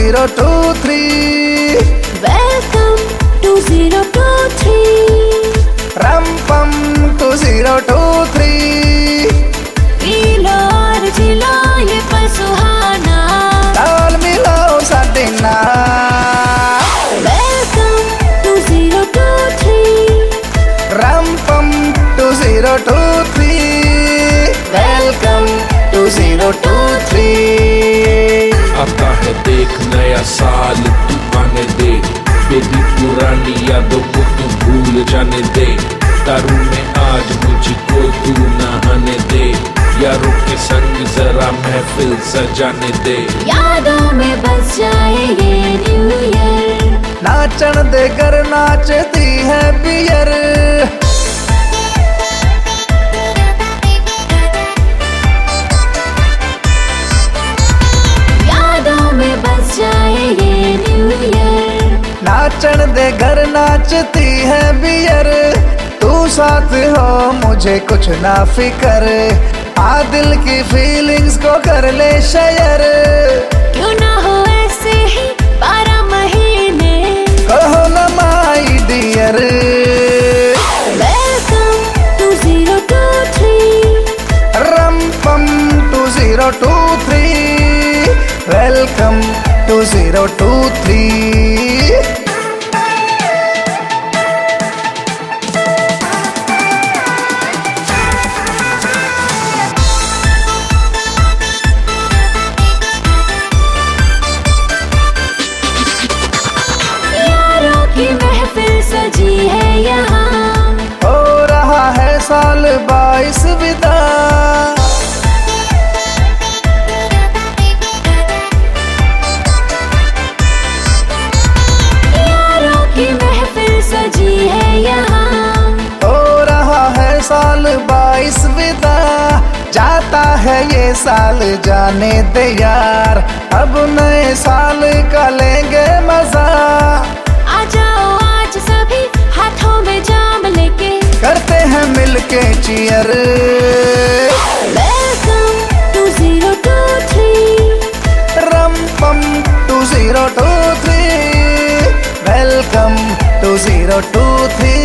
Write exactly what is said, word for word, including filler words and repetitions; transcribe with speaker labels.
Speaker 1: Zero two three.
Speaker 2: Welcome to zero two three.
Speaker 1: रम पम two zero two three.
Speaker 2: पी लो और जी लो ये पल सुहाना।
Speaker 1: ताल मिलाओ साडे नाल।
Speaker 2: Welcome to zero two three.
Speaker 1: रम पम two zero two three. Welcome to zero two three.
Speaker 3: आता है देख नया साल तू आने दे, बेबी पुरानी यादों को तू भूल जाने दे। दारू में आज मुझको तू नहाने दे, यारों के संग जरा महफिल सजाने दे।
Speaker 2: यादों में बस जाए ये न्यू ईयर।
Speaker 1: नाचन दे कर नाचती है बियर।
Speaker 2: यादों में बस जाए ये न्यू ईयर।
Speaker 1: नाचन दे घर नाचती है बियर। तू साथ हो मुझे कुछ ना फिकर, आ दिल की फीलिंग्स को कर ले शेयर।
Speaker 2: क्यों ना हो ऐसे ही बारह महीने,
Speaker 1: कहो ना my dear.
Speaker 2: Welcome to zero two three.
Speaker 1: रम पम two zero two three. Welcome to zero two three.
Speaker 2: यारों की महफिल सजी है यहाँ।
Speaker 1: हो रहा है साल बाईस विदा।
Speaker 2: यारों की महफिल सजी है यहाँ।
Speaker 1: हो रहा है साल बाईस विदा। जाता है ये साल जाने दे यार, अब नए साल का लेंगे मजा।
Speaker 2: आ जाओ आज सभी हाथों में जाम लेके,
Speaker 1: करते हैं मिलके cheer.
Speaker 2: Welcome to zero two three.
Speaker 1: रम पम two zero two three. Welcome to zero two three.